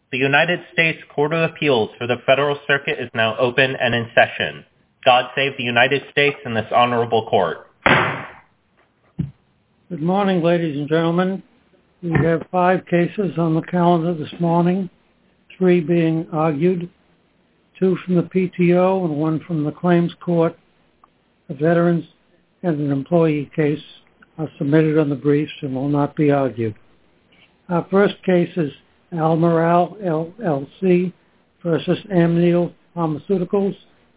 The United States Court of Appeals for the Federal Circuit is now open and in session. God save the United States and this honorable court. Good morning, ladies and gentlemen. We have 5 cases on the calendar this morning, 3 being argued, 2 from the PTO and 1 from the Claims Court. A veterans and an employee case are submitted on the briefs and will not be argued. Our first case is Almirall LLC versus Amneal Pharmaceuticals,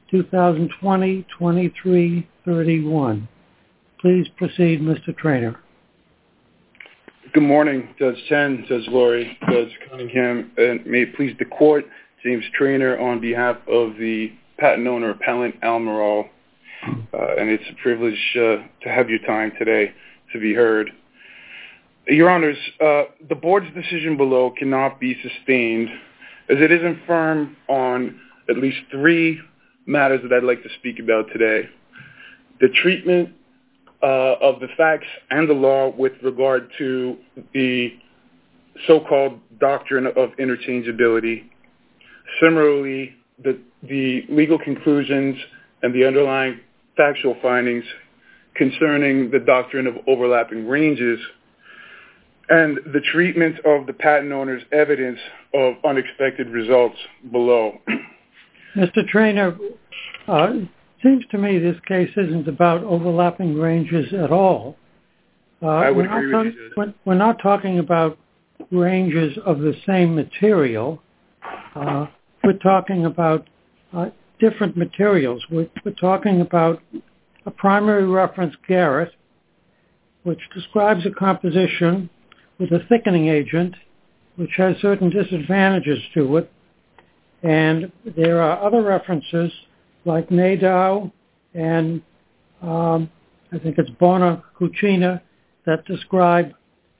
2020-2331. Please proceed, Mr. Traynor. Good morning, Judge Chen, Judge Lurie, Judge Cunningham, and may it please the court, James Traynor on behalf of the patent owner appellant Almirall, and it's a privilege to have your time today to be heard. Your Honors, the board's decision below cannot be sustained as it is infirm on at least 3 matters that I'd like to speak about today. The treatment of the facts and the law with regard to the so-called doctrine of interchangeability. Similarly, the legal conclusions and the underlying factual findings concerning the doctrine of overlapping ranges and the treatment of the patent owner's evidence of unexpected results below. Mr. Traynor, it seems to me this case isn't about overlapping ranges at all. I would agree with you, Judge. We're not talking about ranges of the same material. We're talking about different materials. We're talking about a primary reference, Garrett, which describes a composition with a thickening agent, which has certain disadvantages to it. And there are other references like Nadeau and I think it's Bona Cucina that describe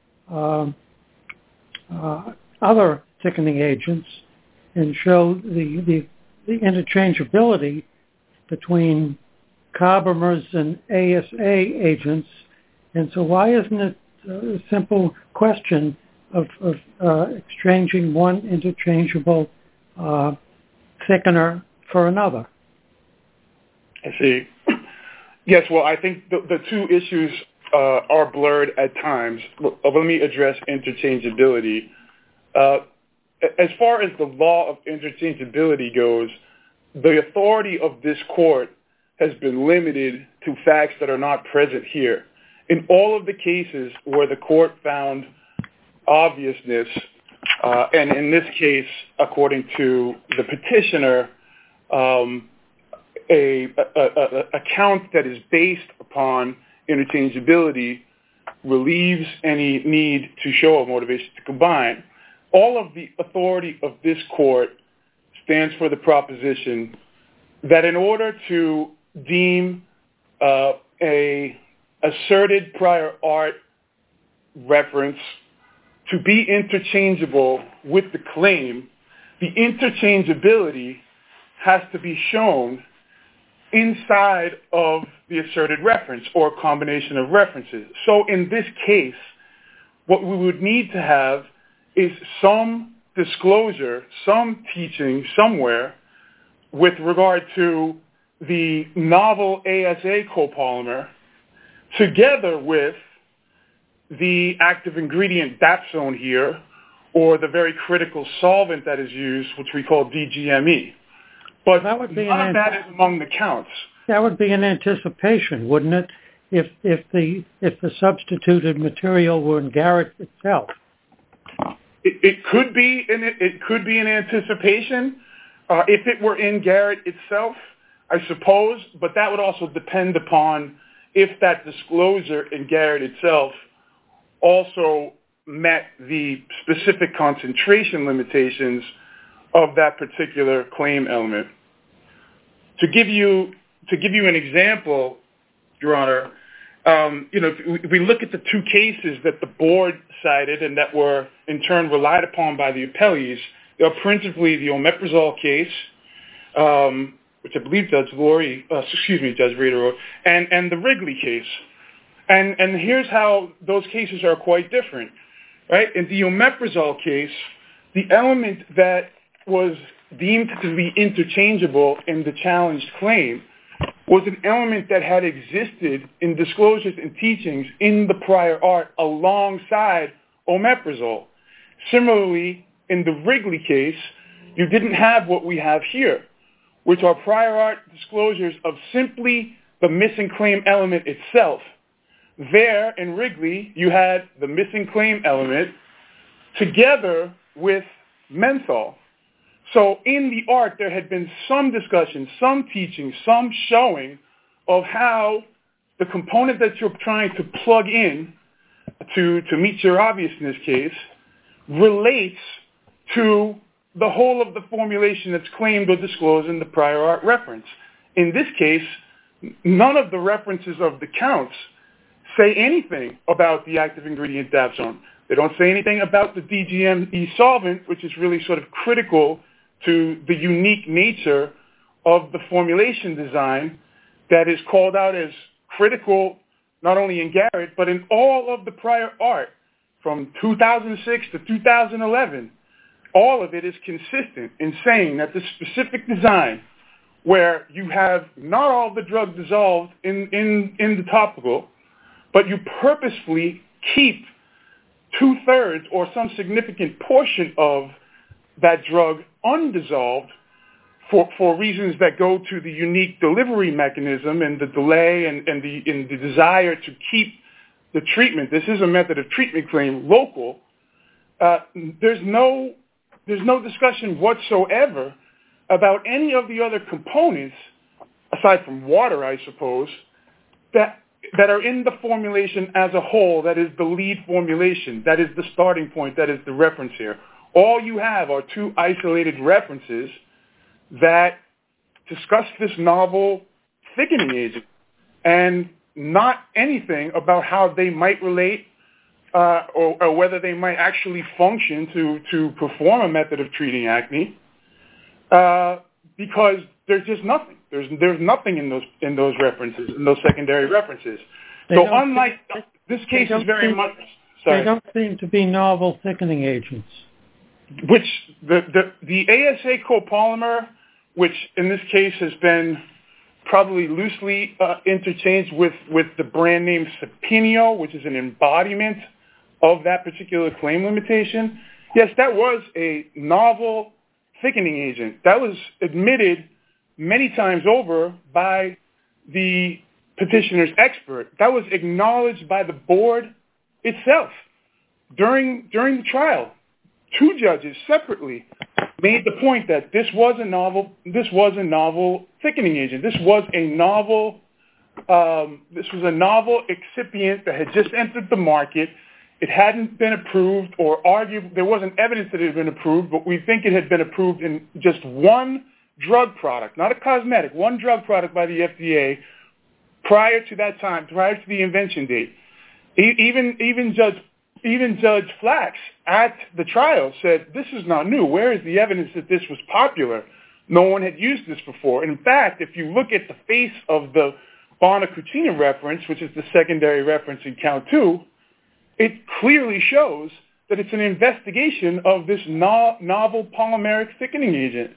other thickening agents and show the interchangeability between carbamers and ASA agents. And so why isn't it a simple question of exchanging one interchangeable thickener for another? I see. Yes, well, I think the 2 issues are blurred at times. Let me address interchangeability. As far as the law of interchangeability goes, the authority of this court has been limited to facts that are not present here. In all of the cases where the court found obviousness, and in this case, according to the petitioner, a count that is based upon interchangeability relieves any need to show a motivation to combine. All of the authority of this court stands for the proposition that in order to deem a asserted prior art reference to be interchangeable with the claim, the interchangeability has to be shown inside of the asserted reference or combination of references. So in this case, what we would need to have is some disclosure, some teaching somewhere with regard to the novel ASA copolymer together with the active ingredient dapsone here, or the very critical solvent that is used, which we call DGME. But that would be that is among the counts. That would be an anticipation, wouldn't it? If the substituted material were in Garrett itself. It could be an anticipation if it were in Garrett itself, I suppose. But that would also depend upon if that disclosure in Garrett itself also met the specific concentration limitations of that particular claim element. To give you an example, Your Honor, if we look at the 2 cases that the board cited and that were in turn relied upon by the appellees, they are principally the omeprazole case, which I believe Judge Reader, and the Wrigley case. And here's how those cases are quite different, right? In the omeprazole case, the element that was deemed to be interchangeable in the challenged claim was an element that had existed in disclosures and teachings in the prior art alongside omeprazole. Similarly, in the Wrigley case, you didn't have what we have here, which are prior art disclosures of simply the missing claim element itself. There, in Wrigley, you had the missing claim element together with menthol. So in the art, there had been some discussion, some teaching, some showing of how the component that you're trying to plug in to meet your obviousness case relates to the whole of the formulation that's claimed or disclosed in the prior art reference. In this case, none of the references of the counts say anything about the active ingredient dapsone. They don't say anything about the DGME solvent, which is really sort of critical to the unique nature of the formulation design that is called out as critical not only in Garrett, but in all of the prior art from 2006 to 2011. All of it is consistent in saying that the specific design where you have not all the drug dissolved in the topical, but you purposefully keep 2/3 or some significant portion of that drug undissolved for reasons that go to the unique delivery mechanism and the delay and the desire to keep the treatment. This is a method of treatment claim local. There's no discussion whatsoever about any of the other components, aside from water, I suppose, that are in the formulation as a whole, that is the lead formulation, that is the starting point, that is the reference here. All you have are two isolated references that discuss this novel thickening agent and not anything about how they might relate or whether they might actually function to perform a method of treating acne, because there's just nothing. There's nothing in those references, in those secondary references. So unlike this case is very much... Sorry. They don't seem to be novel thickening agents. Which the ASA copolymer, which in this case has been probably loosely interchanged with the brand name Sapinio, which is an embodiment of that particular claim limitation. Yes, that was a novel thickening agent. That was admitted many times over by the petitioner's expert. That was acknowledged by the board itself during the trial. Two judges separately made the point that this was a novel thickening agent. This was a novel excipient that had just entered the market. It hadn't been approved or argued. There wasn't evidence that it had been approved, but we think it had been approved in just one drug product, not a cosmetic, one drug product by the FDA prior to that time, prior to the invention date. Even Judge Flax at the trial said, this is not new. Where is the evidence that this was popular? No one had used this before. And in fact, if you look at the face of the Bonner-Cucina reference, which is the secondary reference in count 2, it clearly shows that it's an investigation of this novel polymeric thickening agent.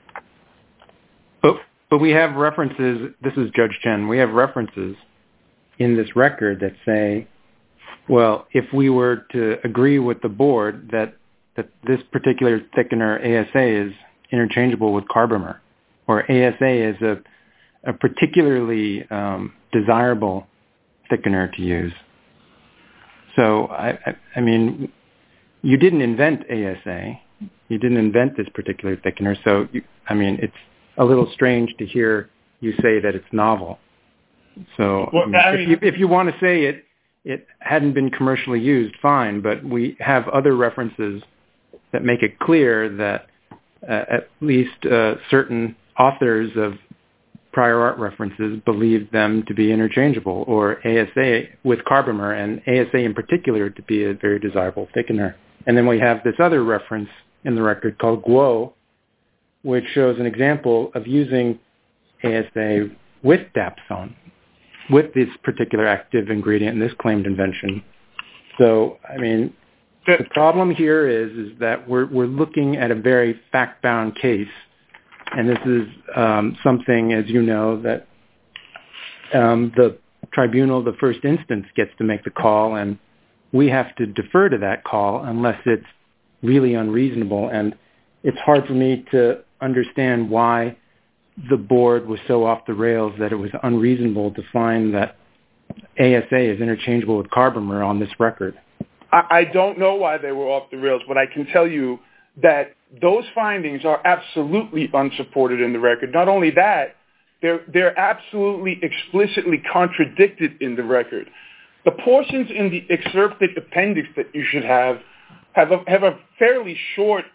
But we have references, this is Judge Chen, we have references in this record that say, well, if we were to agree with the board that this particular thickener, ASA, is interchangeable with carbomer, or ASA is a particularly desirable thickener to use. So, I mean, you didn't invent ASA. You didn't invent this particular thickener. So, it's a little strange to hear you say that it's novel. So, well, if you want to say it hadn't been commercially used, fine, but we have other references that make it clear that at least certain authors of prior art references believe them to be interchangeable, or ASA with carbomer, and ASA in particular to be a very desirable thickener. And then we have this other reference in the record called Guo, which shows an example of using ASA with dapsone, with this particular active ingredient in this claimed invention. So, The problem here is that we're looking at a very fact-bound case, and this is something, as you know, that the tribunal, the first instance, gets to make the call, and we have to defer to that call unless it's really unreasonable. And it's hard for me to understand why the board was so off the rails that it was unreasonable to find that ASA is interchangeable with carbamer on this record. I don't know why they were off the rails, but I can tell you that those findings are absolutely unsupported in the record. Not only that, they're absolutely explicitly contradicted in the record. The portions in the excerpted appendix that you should have a fairly short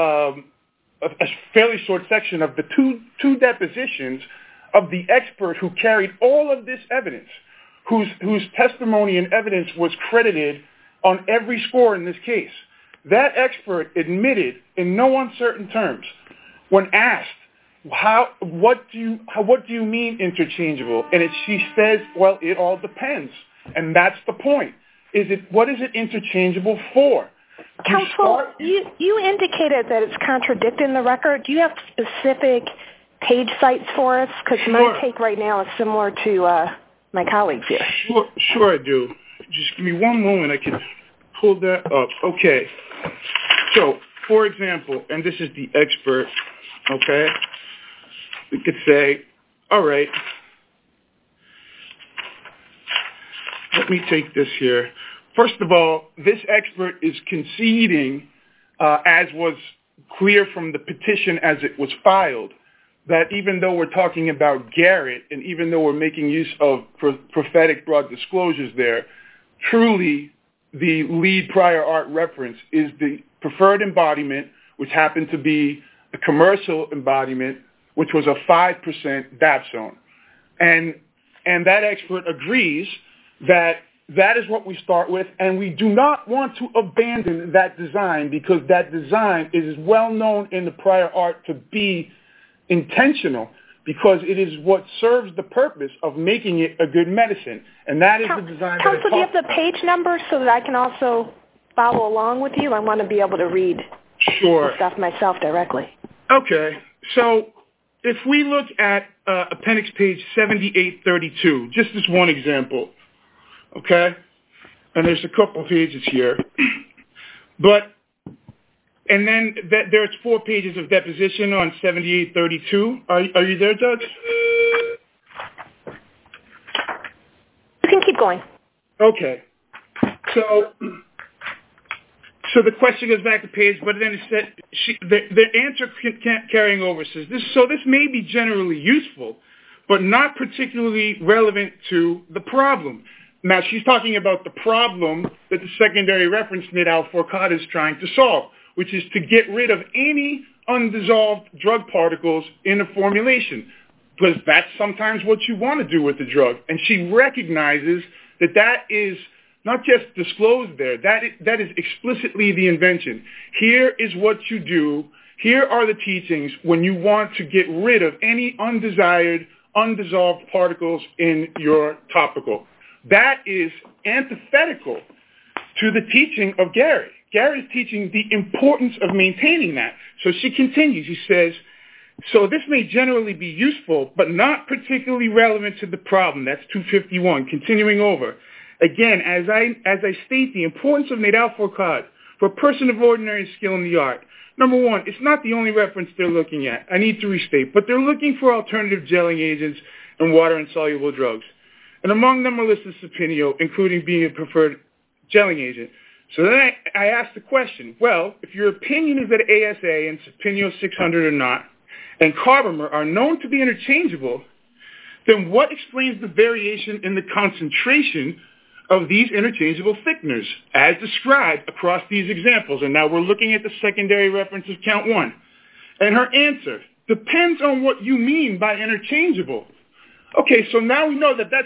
section of the two depositions of the expert who carried all of this evidence, whose testimony and evidence was credited on every score in this case. That expert admitted in no uncertain terms, when asked, what do you mean interchangeable? And she says, well, it all depends. And that's the point. What is it interchangeable for? Counsel, you indicated that it's contradicting the record. Do you have specific page sites for us? Because my take right now is similar to my colleagues here. Sure I do. Just give me one moment. I can pull that up. Okay. So, for example, and this is the expert, okay? We could say, all right, let me take this here. First of all, this expert is conceding, as was clear from the petition as it was filed, that even though we're talking about Garrett, and even though we're making use of prophetic broad disclosures there, truly the lead prior art reference is the preferred embodiment, which happened to be a commercial embodiment, which was a 5% dapsone. And that expert agrees that that is what we start with, and we do not want to abandon that design because that design is well known in the prior art to be intentional because it is what serves the purpose of making it a good medicine. And that is the design. Counsel, do you have the page number so that I can also follow along with you? I want to be able to read the stuff myself directly. Okay. So if we look at appendix page 7832, just as one example, okay? And there's a couple pages here. And then there's 4 pages of deposition on 7832. Are you there, Judge? You can keep going. Okay. So the question goes back to page, but then it said the answer carrying over says this. So this may be generally useful, but not particularly relevant to the problem. Now she's talking about the problem that the secondary reference Nidal-Fourcade is trying to solve, which is to get rid of any undissolved drug particles in a formulation, because that's sometimes what you want to do with the drug. And she recognizes that is not just disclosed there. That is explicitly the invention. Here is what you do. Here are the teachings when you want to get rid of any undesired, undissolved particles in your topical. That is antithetical to the teaching of Gary. Gary is teaching the importance of maintaining that. So she continues. She says, so this may generally be useful, but not particularly relevant to the problem. That's 251. Continuing over. Again, as I state the importance of Nidal-Fourcade for a person of ordinary skill in the art. Number one, it's not the only reference they're looking at. I need to restate. But they're looking for alternative gelling agents and water-insoluble drugs. And among them are listed Sapinio, including being a preferred gelling agent. So then I asked the question, well, if your opinion is that ASA and Sapinio 600 are not, and carbamer are known to be interchangeable, then what explains the variation in the concentration of these interchangeable thickeners as described across these examples? And now we're looking at the secondary reference of count 1. And her answer depends on what you mean by interchangeable. Okay, so now we know that that's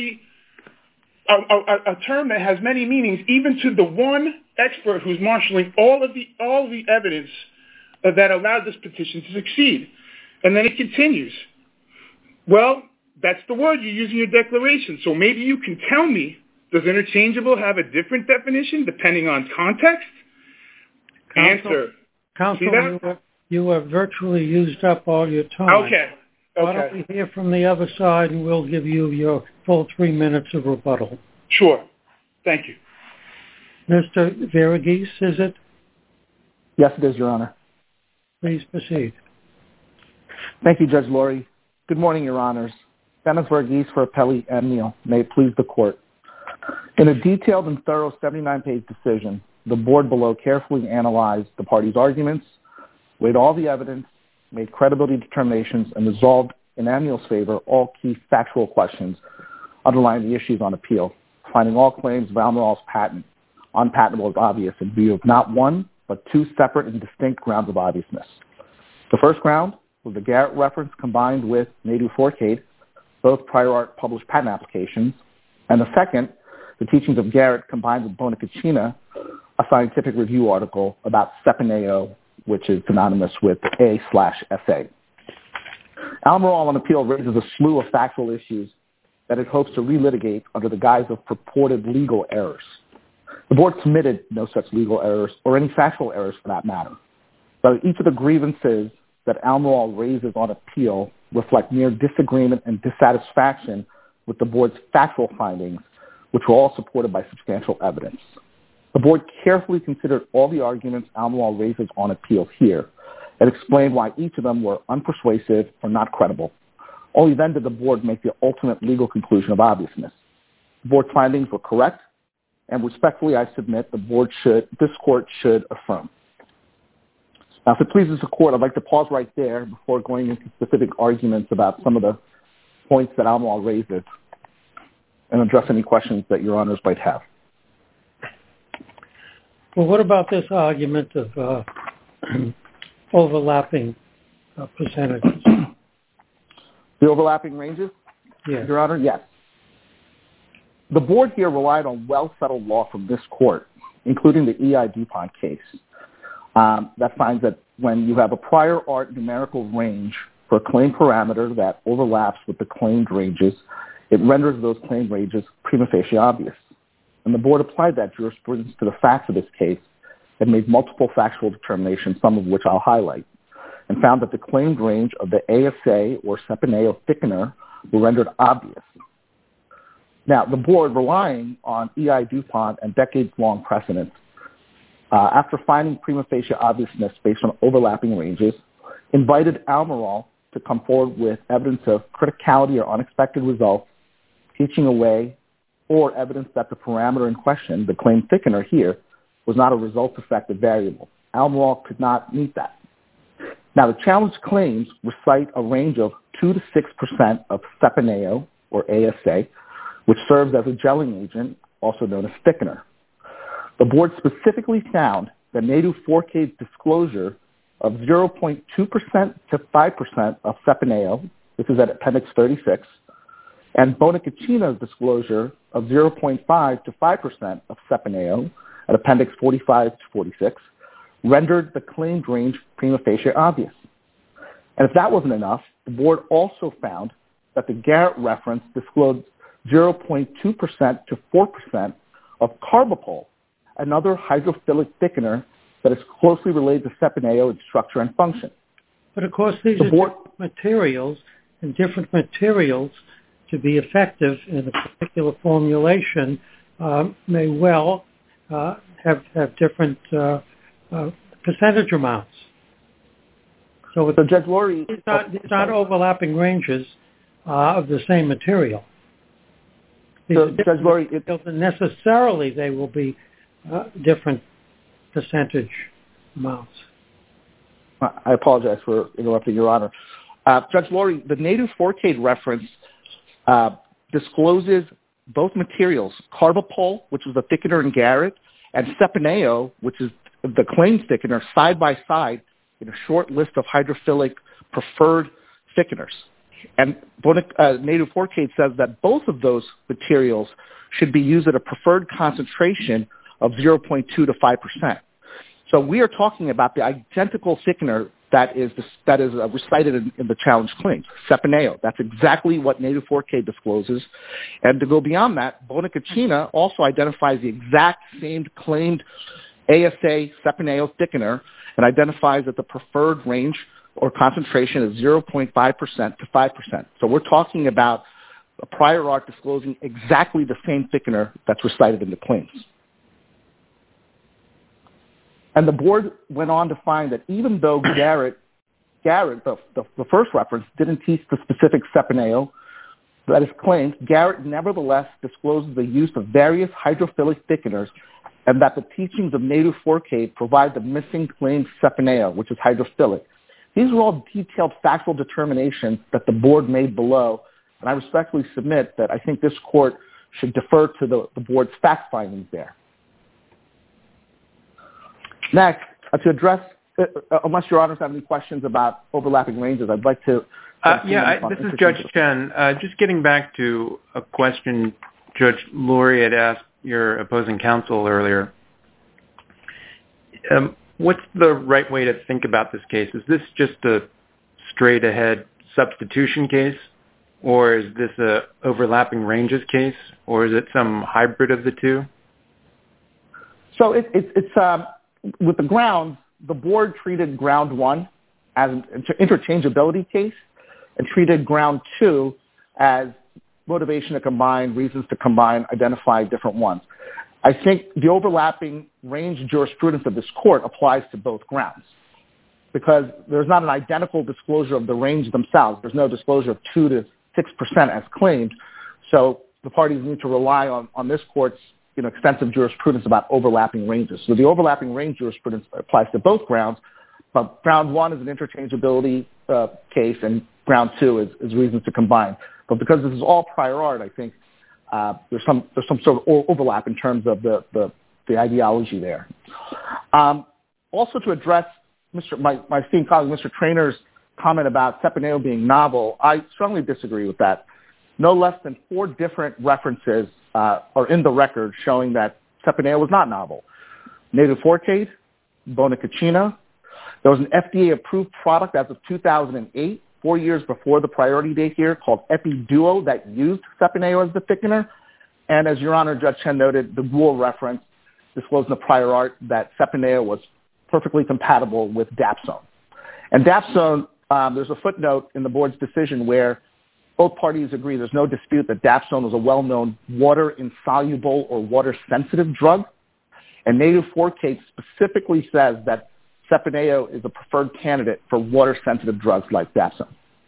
a term that has many meanings, even to the one expert who's marshaling all the evidence that allowed this petition to succeed. And then it continues. Well, that's the word you use in your declaration. So maybe you can tell me Does interchangeable have a different definition depending on context? Counsel, you have virtually used up all your time. Okay. Why don't we hear from the other side, and we'll give you your full 3 minutes of rebuttal. Sure. Thank you. Mr. Verghese, is it? Yes, it is, Your Honor. Please proceed. Thank you, Judge Lurie. Good morning, Your Honors. Dennis Verghese for Appellee Amneal. May it please the Court. In a detailed and thorough 79-page decision, the board below carefully analyzed the parties' arguments, weighed all the evidence, made credibility determinations, and resolved in Amneal's favor all key factual questions underlying the issues on appeal, finding all claims of Almirall's patent unpatentable as obvious in view of not one, but two separate and distinct grounds of obviousness. The first ground was the Garrett reference combined with Nadu Forcade, both prior art published patent applications, and the second, the teachings of Garrett combined with Bona Caccina, a scientific review article about Seponeo, which is synonymous with A/SA. Almirall on appeal raises a slew of factual issues that it hopes to relitigate under the guise of purported legal errors. The board submitted no such legal errors or any factual errors for that matter. But each of the grievances that Almirall raises on appeal reflect mere disagreement and dissatisfaction with the board's factual findings, which were all supported by substantial evidence. The board carefully considered all the arguments Almirall raises on appeal here and explained why each of them were unpersuasive or not credible. Only then did the board make the ultimate legal conclusion of obviousness. The board's findings were correct, and respectfully I submit this court should affirm. Now, if it pleases the court, I'd like to pause right there before going into specific arguments about some of the points that Almirall raises and address any questions that your honors might have. Well, what about this argument of overlapping percentages? The overlapping ranges? Yes. Your Honor, yes. The board here relied on well-settled law from this court, including the E.I. DuPont case, that finds that when you have a prior art numerical range for a claim parameter that overlaps with the claimed ranges, it renders those claimed ranges prima facie obvious. And the board applied that jurisprudence to the facts of this case and made multiple factual determinations, some of which I'll highlight, and found that the claimed range of the ASA or Seponeo thickener were rendered obvious. Now, the board, relying on E.I. DuPont and decades-long precedent, after finding prima facie obviousness based on overlapping ranges, invited Almirall to come forward with evidence of criticality or unexpected results, teaching away, or evidence that the parameter in question, the claimed thickener here, was not a result-effective variable. Almirall could not meet that. Now, the challenged claims recite a range of 2 to 6% of Seponeo, or ASA, which serves as a gelling agent, also known as thickener. The board specifically found that Nadu Forcade's disclosure of 0.2% to 5% of Seponeo, this is at Appendix 36, and Bona Caccina's disclosure of 0.5 to 5% of Seponeo at Appendix 45 to 46 rendered the claimed range prima facie obvious. And if that wasn't enough, the board also found that the Garrett reference disclosed 0.2% to 4% of Carbapol, another hydrophilic thickener that is closely related to Seponeo in structure and function. But of course, these are different materials, and different materials to be effective in a particular formulation may well have different percentage amounts. So Judge Lurie, it's not overlapping ranges of the same material. So, Judge Lurie, necessarily they will be different percentage amounts. I apologize for interrupting, Your Honor. Judge Lurie, the Nadu Forcade reference discloses both materials, Carbapol, which is the thickener in Garrett, and Seponeo, which is the claimed thickener, side by side in a short list of hydrophilic preferred thickeners. And Nadu Forcade says that both of those materials should be used at a preferred concentration of 0.2 to 5%. So we are talking about the identical thickener that is recited in the challenge claims, Cepineo. That's exactly what Native 4K discloses. And to go beyond that, Bonacacina also identifies the exact same claimed ASA Cepineo thickener and identifies that the preferred range or concentration is 0.5% to 5%. So we're talking about a prior art disclosing exactly the same thickener that's recited in the claims. And the board went on to find that even though Garrett, the first reference, didn't teach the specific Cepineo that is claimed, Garrett nevertheless discloses the use of various hydrophilic thickeners and that the teachings of Native 4K provide the missing claimed Cepineo, which is hydrophilic. These are all detailed factual determinations that the board made below, and I respectfully submit that I think this court should defer to the board's fact findings there. Next, to address, unless your honors have any questions about overlapping ranges, I'd like to... this is Judge Chen. Just getting back to a question Judge Lurie had asked your opposing counsel earlier. What's the right way to think about this case? Is this just a straight-ahead substitution case, or is this a overlapping ranges case, or is it some hybrid of the two? So it's with the grounds, the board treated ground 1 as an interchangeability case and treated ground 2 as motivation to combine, reasons to combine, identify different ones. I think the overlapping range jurisprudence of this court applies to both grounds because there's not an identical disclosure of the range themselves. There's no disclosure of 2 to 6% as claimed. So the parties need to rely on this court's extensive jurisprudence about overlapping ranges. So the overlapping range jurisprudence applies to both grounds, but ground 1 is an interchangeability case and ground 2 is reasons to combine. But because this is all prior art, I think there's some sort of overlap in terms of the ideology there. Also to address my esteemed colleague, Mr. Trainor's comment about Cepineo being novel, I strongly disagree with that. No less than 4 different references are in the record showing that Cepineo was not novel. Native 4K, Bonacacina. There was an FDA-approved product as of 2008, 4 years before the priority date here, called EpiDuo that used Cepineo as the thickener. And as Your Honor, Judge Chen noted, the Gould reference disclosed in the prior art that Cepineo was perfectly compatible with Dapsone. And Dapsone, there's a footnote in the board's decision where both parties agree there's no dispute that Dapsone was a well-known water-insoluble or water-sensitive drug. And Native 4K specifically says that Cepineo is a preferred candidate for water-sensitive drugs like Dapsone.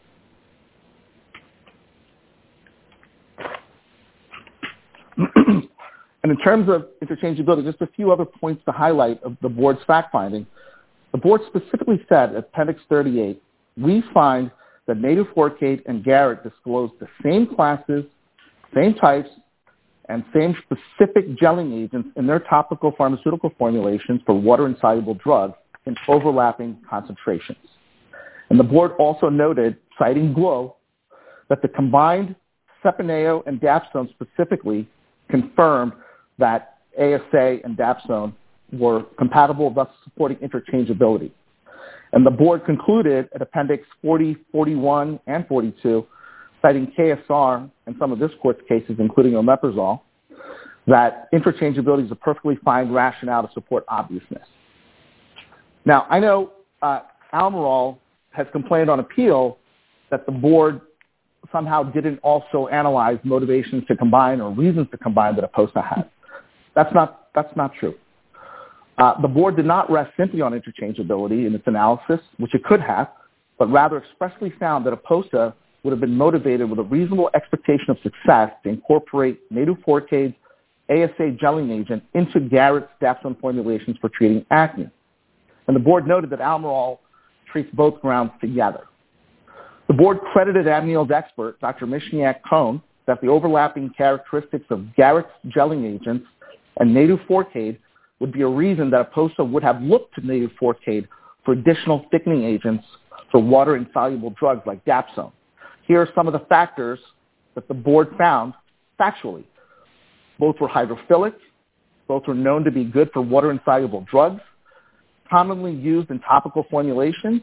And in terms of interchangeability, just a few other points to highlight of the board's fact-finding. The board specifically said, at Appendix 38, we find that Native 4K and Garrett disclosed the same classes, same types, and same specific gelling agents in their topical pharmaceutical formulations for water-insoluble drugs in overlapping concentrations. And the board also noted, citing Glow, that the combined Cepineo and Dapsone specifically confirmed that ASA and Dapsone were compatible, thus supporting interchangeability. And the board concluded at Appendix 40, 41, and 42, citing KSR and some of this court's cases, including omeprazole, that interchangeability is a perfectly fine rationale to support obviousness. Now, I know Almirall has complained on appeal that the board somehow didn't also analyze motivations to combine or reasons to combine that APOSA had. That's not true. The board did not rest simply on interchangeability in its analysis, which it could have, but rather expressly found that APOSA would have been motivated with a reasonable expectation of success to incorporate Native 4K's ASA gelling agent into Garrett's Dapsone formulations for treating acne. And the board noted that Almirall treats both grounds together. The board credited Amneal's expert, Dr. Mishniak-Cohn, that the overlapping characteristics of Garrett's gelling agents and Native 4K would be a reason that APOSA would have looked to Native 4K for additional thickening agents for water-insoluble drugs like Dapsone. Here are some of the factors that the board found factually. Both were hydrophilic, both were known to be good for water-insoluble drugs, commonly used in topical formulations,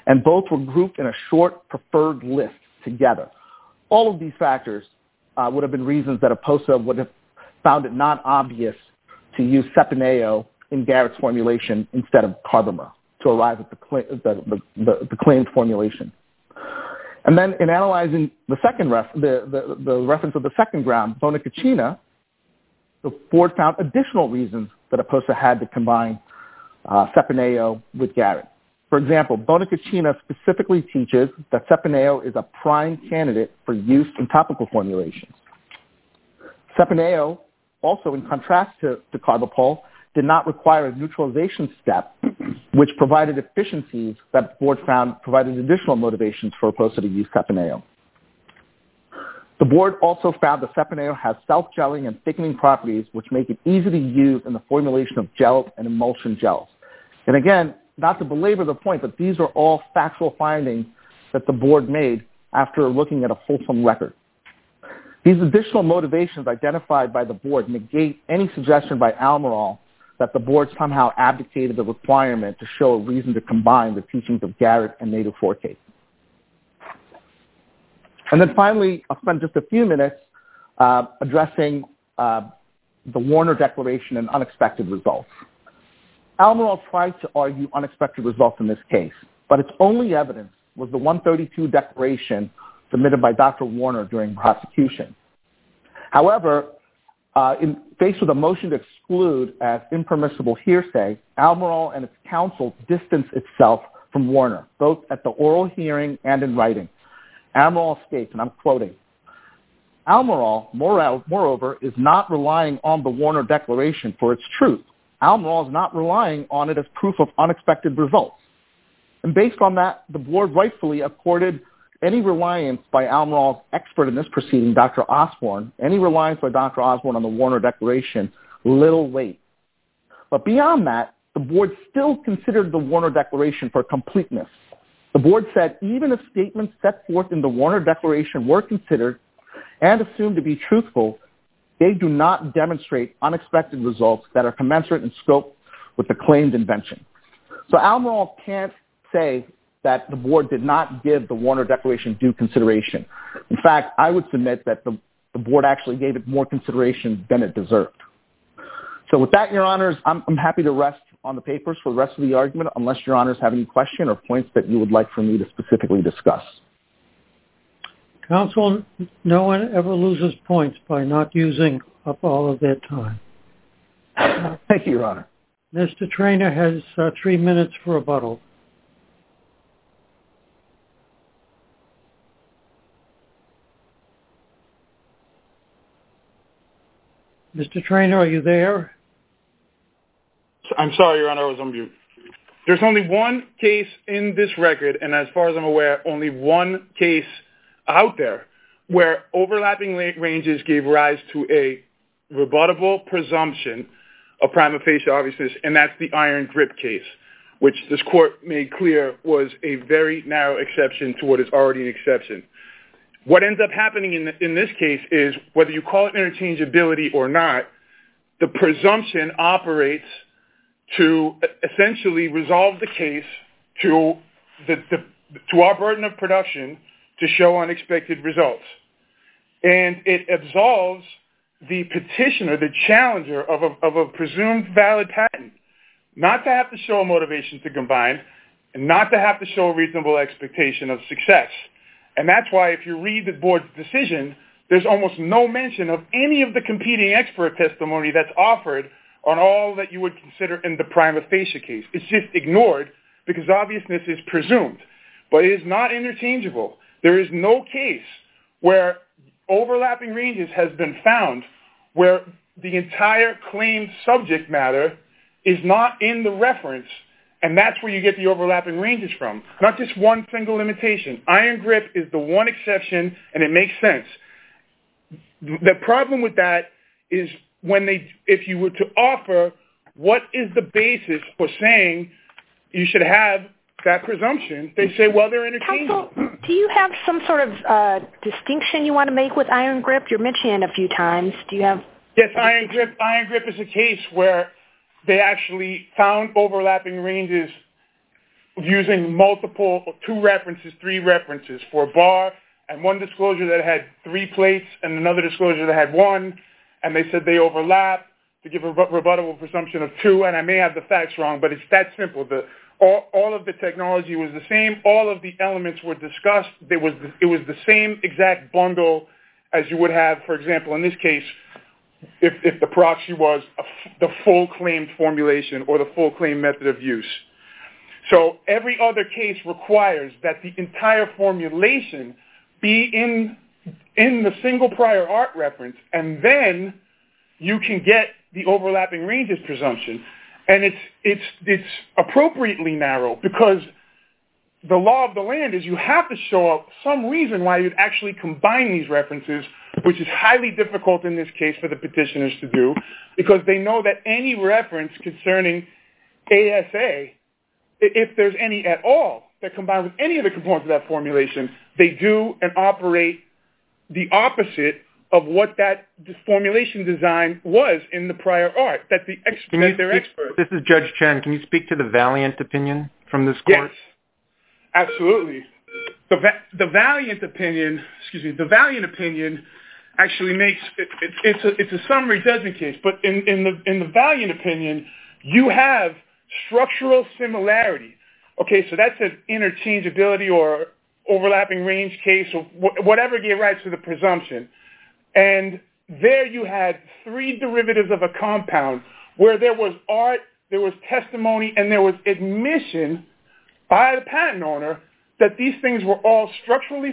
and both were grouped in a short preferred list together. All of these factors would have been reasons that APOSA would have found it not obvious to use Cepineo in Garrett's formulation instead of Carbomer to arrive at the claimed formulation. And then in analyzing the second the reference of the second ground, Bonacicina, the board found additional reasons that APOSA had to combine Cepineo with Garrett. For example, Bonacicina specifically teaches that Cepineo is a prime candidate for use in topical formulations. Cepineo, also in contrast to Carbapol, did not require a neutralization step, which provided efficiencies that the board found provided additional motivations for APOSA to use Cepineo. The board also found that Cepineo has self-gelling and thickening properties, which make it easy to use in the formulation of gels and emulsion gels. And again, not to belabor the point, but these are all factual findings that the board made after looking at a fulsome record. These additional motivations identified by the board negate any suggestion by Almirall that the board somehow abdicated the requirement to show a reason to combine the teachings of Garrett and native Forte. And then finally, I'll spend just a few minutes addressing the Warner Declaration and unexpected results. Almirall tried to argue unexpected results in this case, but its only evidence was the 132 declaration submitted by Dr. Warner during prosecution. However, faced with a motion to exclude as impermissible hearsay, Almirall and its counsel distanced itself from Warner, both at the oral hearing and in writing. Almirall states, and I'm quoting, Almirall, moreover, is not relying on the Warner Declaration for its truth. Almirall is not relying on it as proof of unexpected results. And based on that, the board rightfully accorded any reliance by Almirall's expert in this proceeding, Dr. Osborne, any reliance by Dr. Osborne on the Warner Declaration, little weight. But beyond that, the board still considered the Warner Declaration for completeness. The board said even if statements set forth in the Warner Declaration were considered and assumed to be truthful, they do not demonstrate unexpected results that are commensurate in scope with the claimed invention. So Almirall can't say that the board did not give the Warner Declaration due consideration. In fact, I would submit that the board actually gave it more consideration than it deserved. So with that, Your Honors, I'm happy to rest on the papers for the rest of the argument, unless Your Honors have any question or points that you would like for me to specifically discuss. Counsel, no one ever loses points by not using up all of their time. Thank you, Your Honor. Mr. Traynor has 3 minutes for rebuttal. Mr. Traynor, are you there? I'm sorry, Your Honor, I was on mute. There's only one case in this record, and as far as I'm aware, only one case out there where overlapping ranges gave rise to a rebuttable presumption of prima facie obviousness, and that's the iron grip case, which this court made clear was a very narrow exception to what is already an exception. What ends up happening in this case is, whether you call it interchangeability or not, the presumption operates to essentially resolve the case to our burden of production to show unexpected results. And it absolves the petitioner, the challenger of a presumed valid patent, not to have to show a motivation to combine, and not to have to show a reasonable expectation of success. And that's why if you read the board's decision, there's almost no mention of any of the competing expert testimony that's offered on all that you would consider in the prima facie case. It's just ignored because obviousness is presumed. But it is not interchangeable. There is no case where overlapping ranges has been found where the entire claimed subject matter is not in the reference, and that's where you get the overlapping ranges from, not just one single limitation. Iron grip is the one exception, and it makes sense. The problem with that is if you were to offer what is the basis for saying you should have that presumption, they say, well, they're interchangeable. Counsel, do you have some sort of distinction you want to make with iron grip? You're mentioning it a few times. Do you have? Yes, iron grip is a case where they actually found overlapping ranges using two references, three references for a bar, and one disclosure that had 3 plates and another disclosure that had 1, and they said they overlap to give a rebuttable presumption of 2, and I may have the facts wrong, but it's that simple. All of the technology was the same. All of the elements were discussed. It was the same exact bundle as you would have, for example, in this case, if the proxy was the full claimed formulation or the full claimed method of use. So every other case requires that the entire formulation be in the single prior art reference, and then you can get the overlapping ranges presumption. And it's appropriately narrow because the law of the land is you have to show up some reason why you'd actually combine these references, which is highly difficult in this case for the petitioners to do, because they know that any reference concerning ASA, if there's any at all, that combine with any of the components of that formulation, they do and operate the opposite of what that formulation design was in the prior art, that they're experts. This is Judge Chen. Can you speak to the Valiant opinion from this court? Yes, absolutely. The Valiant opinion actually makes it's a summary judgment case, but in the Valiant opinion, you have structural similarity. Okay, so that's an interchangeability or overlapping range case, or whatever gave rise to the presumption. And there you had 3 derivatives of a compound where there was art, there was testimony, and there was admission by the patent owner that these things were all structurally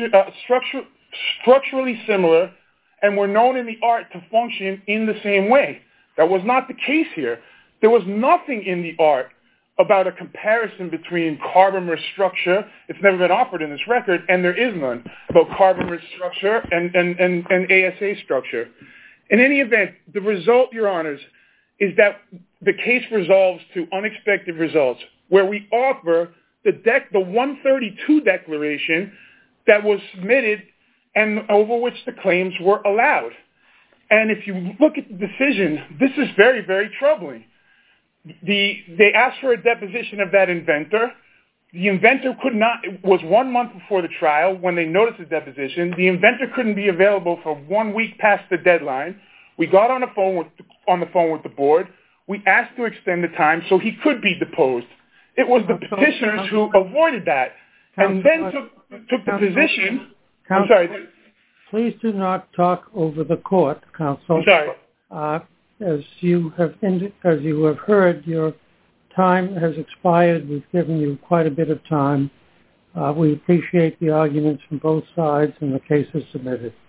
similar and were known in the art to function in the same way. That was not the case here. There was nothing in the art about a comparison between carbomer structure. It's never been offered in this record, and there is none about carbomer structure and ASA structure. In any event, the result, Your Honors, is that the case resolves to unexpected results, where we offer the 132 declaration that was submitted and over which the claims were allowed. And if you look at the decision, this is very, very troubling. They asked for a deposition of that inventor. The inventor it was 1 month before the trial when they noticed the deposition. The inventor couldn't be available for 1 week past the deadline. We got on the phone with the board. We asked to extend the time so he could be deposed. It was the petitioners who avoided that and then took the position. I'm sorry. Please do not talk over the court, counsel. I'm sorry. As you have heard, your time has expired. We've given you quite a bit of time. We appreciate the arguments from both sides, and the case is submitted.